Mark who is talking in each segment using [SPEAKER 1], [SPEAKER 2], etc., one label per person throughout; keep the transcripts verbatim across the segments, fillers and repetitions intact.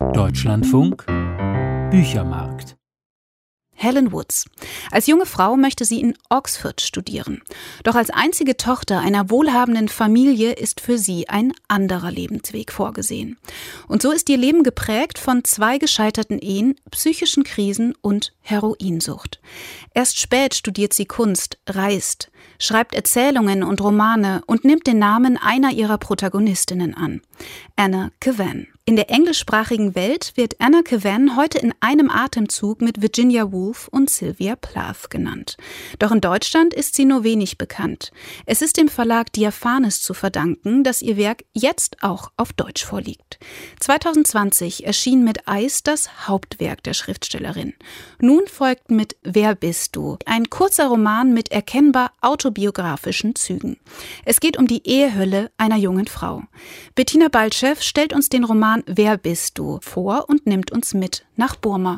[SPEAKER 1] Deutschlandfunk Büchermarkt.
[SPEAKER 2] Helen Woods. Als junge Frau möchte sie in Oxford studieren. Doch als einzige Tochter einer wohlhabenden Familie ist für sie ein anderer Lebensweg vorgesehen. Und so ist ihr Leben geprägt von zwei gescheiterten Ehen, psychischen Krisen und Heroinsucht. Erst spät studiert sie Kunst, reist, schreibt Erzählungen und Romane und nimmt den Namen einer ihrer Protagonistinnen an: Anna Kavan. In der englischsprachigen Welt wird Anna Kavan heute in einem Atemzug mit Virginia Woolf und Sylvia Plath genannt. Doch in Deutschland ist sie nur wenig bekannt. Es ist dem Verlag Diaphanes zu verdanken, dass ihr Werk jetzt auch auf Deutsch vorliegt. zwanzig zwanzig erschien mit Eis das Hauptwerk der Schriftstellerin. Nun folgt mit Wer bist du? Ein kurzer Roman mit erkennbar autobiografischen Zügen. Es geht um die Ehehölle einer jungen Frau. Bettina Baltschew stellt uns den Roman Wer bist du? vor und nimmt uns mit nach Burma.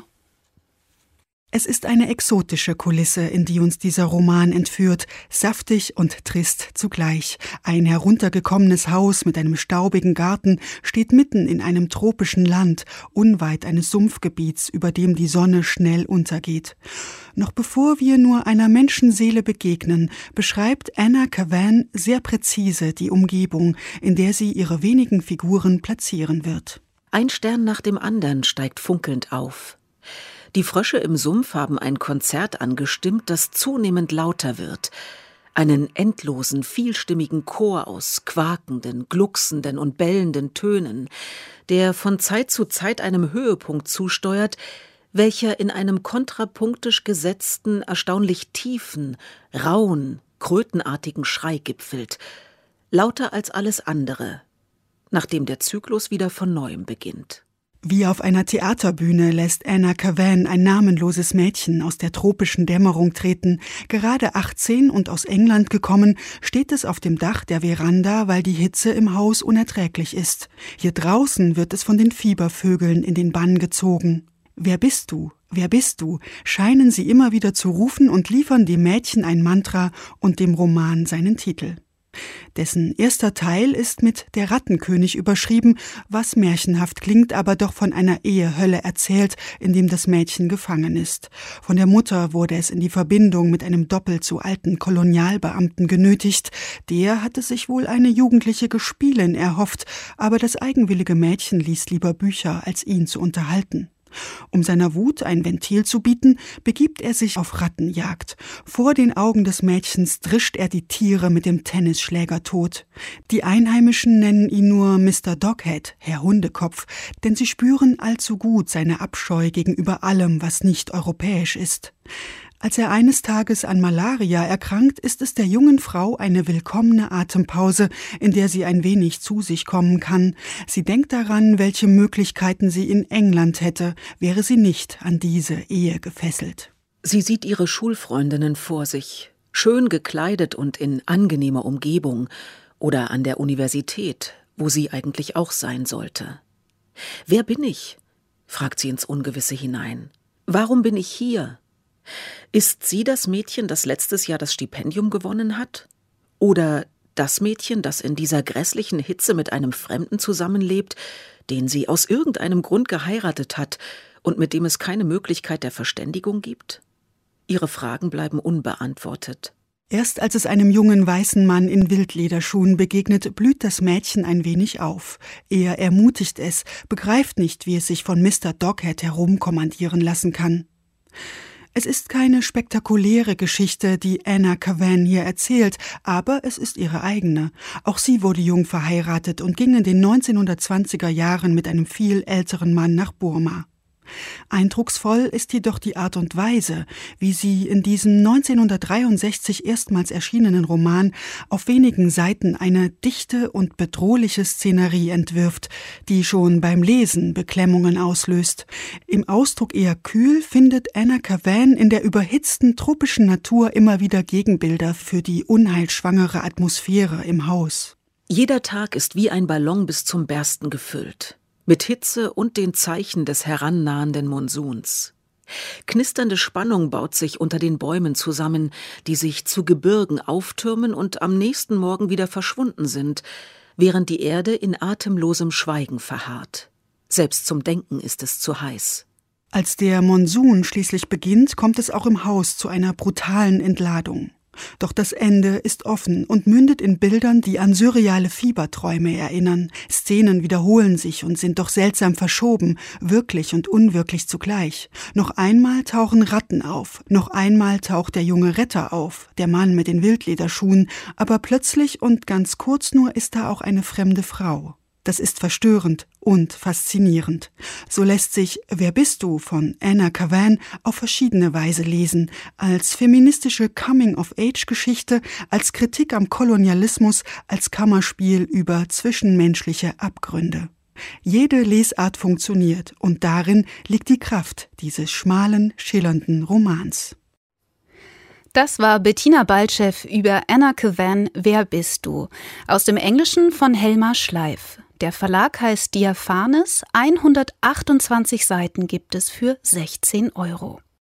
[SPEAKER 3] Es ist eine exotische Kulisse, in die uns dieser Roman entführt, saftig und trist zugleich. Ein heruntergekommenes Haus mit einem staubigen Garten steht mitten in einem tropischen Land, unweit eines Sumpfgebiets, über dem die Sonne schnell untergeht. Noch bevor wir nur einer Menschenseele begegnen, beschreibt Anna Kavan sehr präzise die Umgebung, in der sie ihre wenigen Figuren platzieren wird.
[SPEAKER 4] Ein Stern nach dem anderen steigt funkelnd auf. Die Frösche im Sumpf haben ein Konzert angestimmt, das zunehmend lauter wird. Einen endlosen, vielstimmigen Chor aus quakenden, glucksenden und bellenden Tönen, der von Zeit zu Zeit einem Höhepunkt zusteuert, welcher in einem kontrapunktisch gesetzten, erstaunlich tiefen, rauen, krötenartigen Schrei gipfelt, lauter als alles andere, nachdem der Zyklus wieder von neuem beginnt.
[SPEAKER 3] Wie auf einer Theaterbühne lässt Anna Kavan ein namenloses Mädchen aus der tropischen Dämmerung treten. Gerade achtzehn und aus England gekommen, steht es auf dem Dach der Veranda, weil die Hitze im Haus unerträglich ist. Hier draußen wird es von den Fiebervögeln in den Bann gezogen. Wer bist du? Wer bist du? Scheinen sie immer wieder zu rufen und liefern dem Mädchen ein Mantra und dem Roman seinen Titel. Dessen erster Teil ist mit Der Rattenkönig überschrieben, was märchenhaft klingt, aber doch von einer Ehehölle erzählt, in dem das Mädchen gefangen ist. Von der Mutter wurde es in die Verbindung mit einem doppelt so alten Kolonialbeamten genötigt. Der hatte sich wohl eine jugendliche Gespielin erhofft, aber das eigenwillige Mädchen liest lieber Bücher, als ihn zu unterhalten. Um seiner Wut ein Ventil zu bieten, begibt er sich auf Rattenjagd. Vor den Augen des Mädchens drischt er die Tiere mit dem Tennisschläger tot. Die Einheimischen nennen ihn nur Mister Doghead, Herr Hundekopf, denn sie spüren allzu gut seine Abscheu gegenüber allem, was nicht europäisch ist. Als er eines Tages an Malaria erkrankt, ist es der jungen Frau eine willkommene Atempause, in der sie ein wenig zu sich kommen kann. Sie denkt daran, welche Möglichkeiten sie in England hätte, wäre sie nicht an diese Ehe gefesselt.
[SPEAKER 4] Sie sieht ihre Schulfreundinnen vor sich, schön gekleidet und in angenehmer Umgebung, oder an der Universität, wo sie eigentlich auch sein sollte. »Wer bin ich?« fragt sie ins Ungewisse hinein. »Warum bin ich hier? Ist sie das Mädchen, das letztes Jahr das Stipendium gewonnen hat? Oder das Mädchen, das in dieser grässlichen Hitze mit einem Fremden zusammenlebt, den sie aus irgendeinem Grund geheiratet hat und mit dem es keine Möglichkeit der Verständigung gibt?« Ihre Fragen bleiben unbeantwortet.
[SPEAKER 3] Erst als es einem jungen weißen Mann in Wildlederschuhen begegnet, blüht das Mädchen ein wenig auf. Er ermutigt es, begreift nicht, wie es sich von Mister Doghead herumkommandieren lassen kann. Es ist keine spektakuläre Geschichte, die Anna Kavan hier erzählt, aber es ist ihre eigene. Auch sie wurde jung verheiratet und ging in den neunzehnhundertzwanziger Jahren mit einem viel älteren Mann nach Burma. Eindrucksvoll ist jedoch die Art und Weise, wie sie in diesem neunzehnhundertdreiundsechzig erstmals erschienenen Roman auf wenigen Seiten eine dichte und bedrohliche Szenerie entwirft, die schon beim Lesen Beklemmungen auslöst. Im Ausdruck eher kühl findet Anna Kavan in der überhitzten tropischen Natur immer wieder Gegenbilder für die unheilschwangere Atmosphäre im Haus.
[SPEAKER 4] Jeder Tag ist wie ein Ballon bis zum Bersten gefüllt. Mit Hitze und den Zeichen des herannahenden Monsuns. Knisternde Spannung baut sich unter den Bäumen zusammen, die sich zu Gebirgen auftürmen und am nächsten Morgen wieder verschwunden sind, während die Erde in atemlosem Schweigen verharrt. Selbst zum Denken ist es zu heiß.
[SPEAKER 3] Als der Monsun schließlich beginnt, kommt es auch im Haus zu einer brutalen Entladung. Doch das Ende ist offen und mündet in Bildern, die an surreale Fieberträume erinnern. Szenen wiederholen sich und sind doch seltsam verschoben, wirklich und unwirklich zugleich. Noch einmal tauchen Ratten auf, noch einmal taucht der junge Retter auf, der Mann mit den Wildlederschuhen, aber plötzlich und ganz kurz nur ist da auch eine fremde Frau. Das ist verstörend und faszinierend. So lässt sich Wer bist du von Anna Kavan auf verschiedene Weise lesen. Als feministische Coming-of-Age-Geschichte, als Kritik am Kolonialismus, als Kammerspiel über zwischenmenschliche Abgründe. Jede Lesart funktioniert und darin liegt die Kraft dieses schmalen, schillernden Romans.
[SPEAKER 2] Das war Bettina Baltschew über Anna Kavan Wer bist du? Aus dem Englischen von Helma Schleif. Der Verlag heißt Diaphanes, hundertachtundzwanzig Seiten gibt es für sechzehn Euro.